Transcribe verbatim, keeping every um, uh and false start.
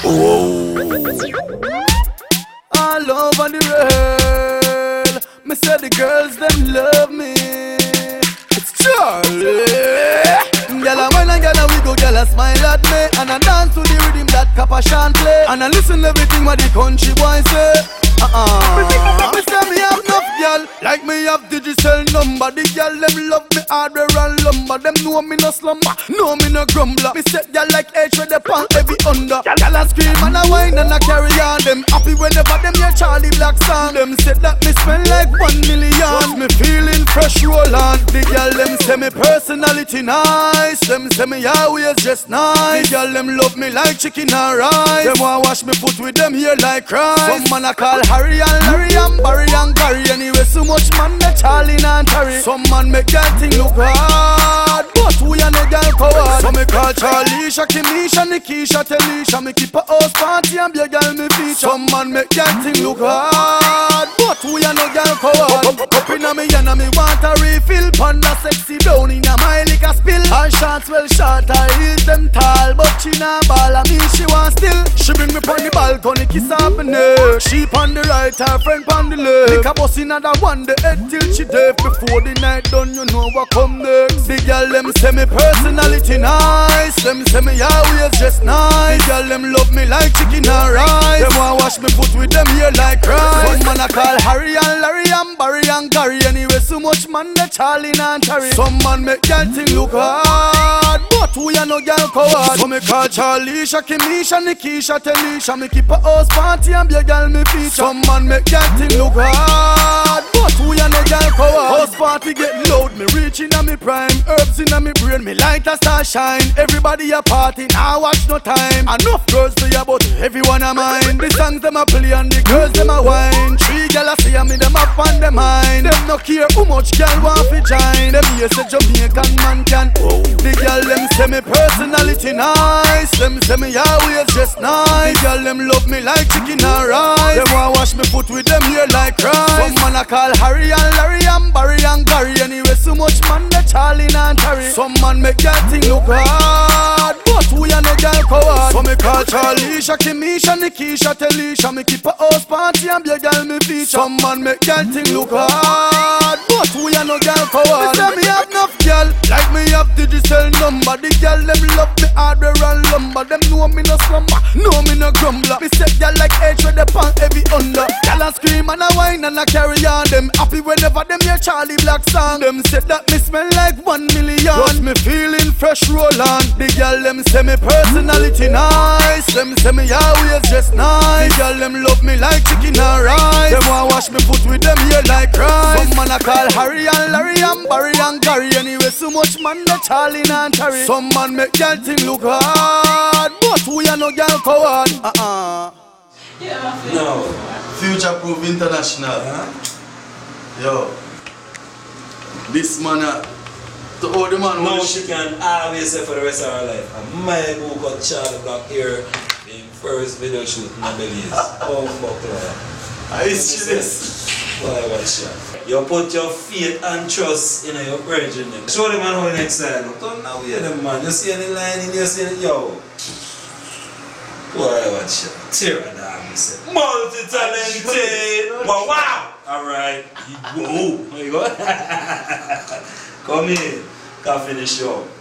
Whoa. All over the world, me say the girls them love me. It's Charlie. Gyal a wine and gyal a wiggle, gyal a smile at me, and I dance to the rhythm that Kappa Shan play, and I listen everything what the country boys say. Uh-uh. Me say me have enough gyal, like me have digital number. The gyal them love me harder and lumber. Them know me no slumber, know me no grumbler. Me set gyal like H with the pan heavy under. Gyal a scream and a whine and a carry on. Them happy whenever them hear Charlie Black song. Them said that me smell like one million. Me feeling fresh roll on. The gyal them say me personality nice. Them say me always just nice. The gyal them love me like chicken and rice. Them want wash me foot with them here like Christ. Some man a call Harry and Larry and Barry and Gary. Anyway, so much man that Charlie and Terry. Some man make that thing look hard, but we are no girl coward. So me call Charlie, Kimisha, Nikisha, Telisha. Me keep a house party and be a girl me feature. Some man make that thing look hard, but we are no girl coward. Up inna me and me want a refill. Panda sexy down inna my liquor spill. Her shots well short, her heels them tall, but she nah ball and me she want still. She bring me pon the balcony, kiss her up in neck. She pon the right, her friend pon the left. Lick a bus inna that one, the head till she deaf. Before the night done, you know what come next. The girl them say me personality nice. Them say me always just nice. The girl them love me like chicken and rice. Them want wash me foot with them here like Christ. Some man a call Harry and Larry and Barry and Gary. Anyway, so much man that Charlie and Terry. Some man make girl thing look hard, but we are no girl coward. So me call Charlie, Kimisha, Nikisha, Telisha. Me keep a house party and be a girl me feature. Some man make girl thing look hard, but we are no girl coward. House party get loud, me reaching on me prime. Herbs in me brain, me light a star shine. Everybody a party, now watch no time. Enough girls to ya, but everyone a mine. The songs them a play and the girls them a wine. Three gal a see me, them up on them mind. Them no care how much gal want fi join. Them here say Jamaican man can. Oh. The gal them say me personality nice. Them say me always just nice. The gal them love me like chicken and rice. Them want wash me foot with them here like Christ. Some man a call Harry and Larry and Barry and Gary. Anyway, so much man that Charlie and Terry. Some man make that thing look hard, but we are no girl coward. So me call Charlie, Kimisha, Nikisha, Telisha. Me keep a house party and be a girl me feature. Some man make that thing look hard, but we are no girl coward. Me say me have enough girl, like me have digital number. The girl them love me harder and lumber. Them know me no slumber, know me no grumbler. Me say girl like H with the pan heavy under. Girl a scream and a whine and a carry on. Them happy whenever them hear Charlie Black song. Them say that me smell like one million. Plus me feeling fresh roll on. The girl them say me personality nice. Them say me always just nice. The girl them love me like chicken and rice. Them want wash me foot with them here like Christ. Some man a call Harry and Larry and Barry and Gary. Anyway, so much man that Charlie and Terry. Some man make girl thing look hard, but we are no girl coward. Uh-uh. No, Future Proof International. Huh? Yo, this man, uh, to all the man. No, she can always say for the rest of her life. And my book got Charlie Black here in first video shoot in the Belize. Oh fuck, Lord. I see this. Why, watch that. You put your faith and trust in your virgin. Show them man how the next time. Don't now hear them man. You see any line in you see any yo. Why, watch that. Tear a dog, you say. Multi-talented. Wow, wow. Alright. Whoa. There you go. Come in. Can't finish your